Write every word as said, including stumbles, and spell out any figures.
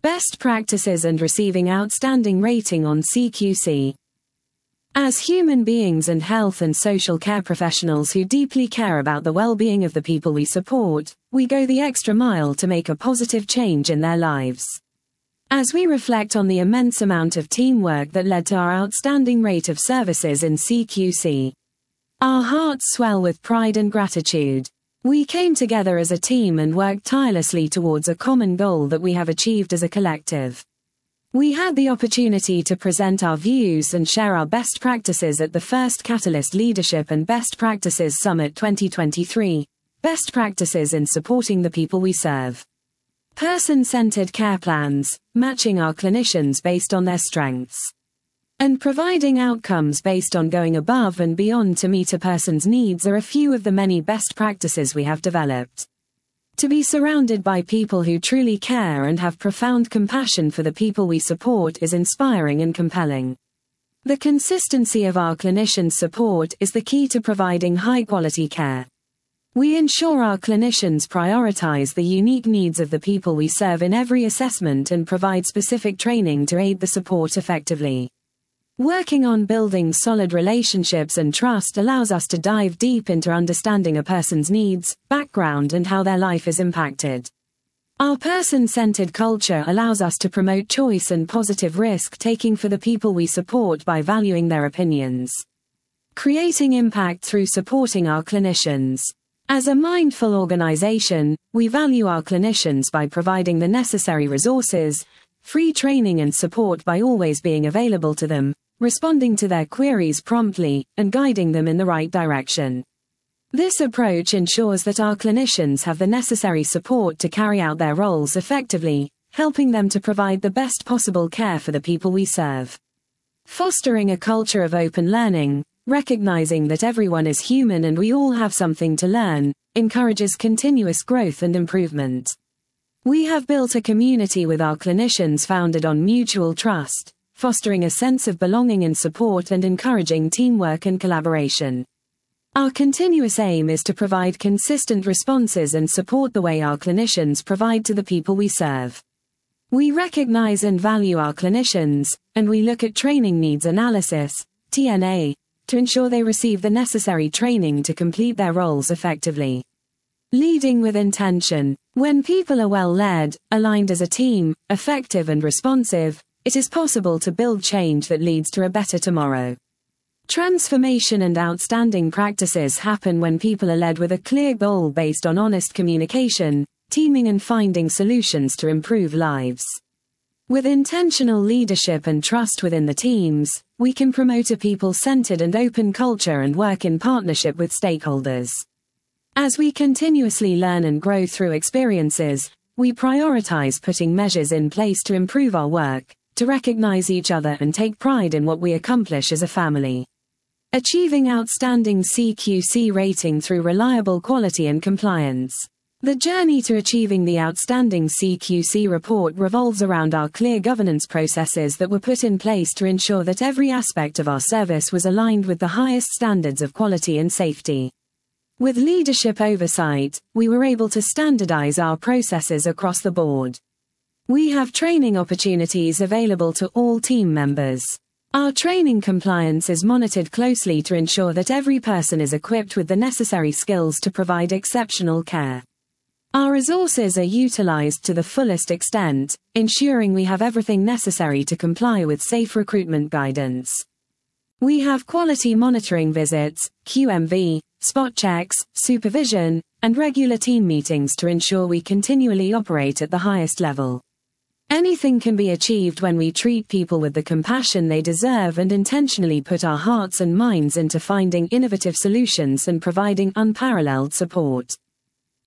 Best practices and receiving outstanding rating on C Q C. As human beings and health and social care professionals who deeply care about the well-being of the people we support, we go the extra mile to make a positive change in their lives. As we reflect on the immense amount of teamwork that led to our outstanding rate of services in C Q C, our hearts swell with pride and gratitude. We came together as a team and worked tirelessly towards a common goal that we have achieved as a collective. We had the opportunity to present our views and share our best practices at the first Catalyst Leadership and Best Practices Summit twenty twenty-three, Best Practices in Supporting the People We Serve. Person-centered care plans, matching our clinicians based on their strengths, and providing outcomes based on going above and beyond to meet a person's needs are a few of the many best practices we have developed. To be surrounded by people who truly care and have profound compassion for the people we support is inspiring and compelling. The consistency of our clinicians' support is the key to providing high-quality care. We ensure our clinicians prioritize the unique needs of the people we serve in every assessment and provide specific training to aid the support effectively. Working on building solid relationships and trust allows us to dive deep into understanding a person's needs, background, and how their life is impacted. Our person-centered culture allows us to promote choice and positive risk-taking for the people we support by valuing their opinions, creating impact through supporting our clinicians. As a mindful organization, we value our clinicians by providing the necessary resources, free training and support by always being available to them, responding to their queries promptly, and guiding them in the right direction. This approach ensures that our clinicians have the necessary support to carry out their roles effectively, helping them to provide the best possible care for the people we serve. Fostering a culture of open learning, recognizing that everyone is human and we all have something to learn, encourages continuous growth and improvement. We have built a community with our clinicians founded on mutual trust, fostering a sense of belonging and support and encouraging teamwork and collaboration. Our continuous aim is to provide consistent responses and support the way our clinicians provide to the people we serve. We recognize and value our clinicians, and we look at training needs analysis, T N A, to ensure they receive the necessary training to complete their roles effectively. Leading with intention. When people are well led, aligned as a team, effective and responsive, it is possible to build change that leads to a better tomorrow. Transformation and outstanding practices happen when people are led with a clear goal based on honest communication, teaming and finding solutions to improve lives. With intentional leadership and trust within the teams, we can promote a people-centered and open culture and work in partnership with stakeholders. As we continuously learn and grow through experiences, we prioritize putting measures in place to improve our work, to recognize each other and take pride in what we accomplish as a family. Achieving outstanding C Q C rating through reliable quality and compliance. The journey to achieving the outstanding C Q C report revolves around our clear governance processes that were put in place to ensure that every aspect of our service was aligned with the highest standards of quality and safety. With leadership oversight, we were able to standardize our processes across the board. We have training opportunities available to all team members. Our training compliance is monitored closely to ensure that every person is equipped with the necessary skills to provide exceptional care. Our resources are utilized to the fullest extent, ensuring we have everything necessary to comply with safe recruitment guidance. We have quality monitoring visits, Q M V, spot checks, supervision, and regular team meetings to ensure we continually operate at the highest level. Anything can be achieved when we treat people with the compassion they deserve and intentionally put our hearts and minds into finding innovative solutions and providing unparalleled support.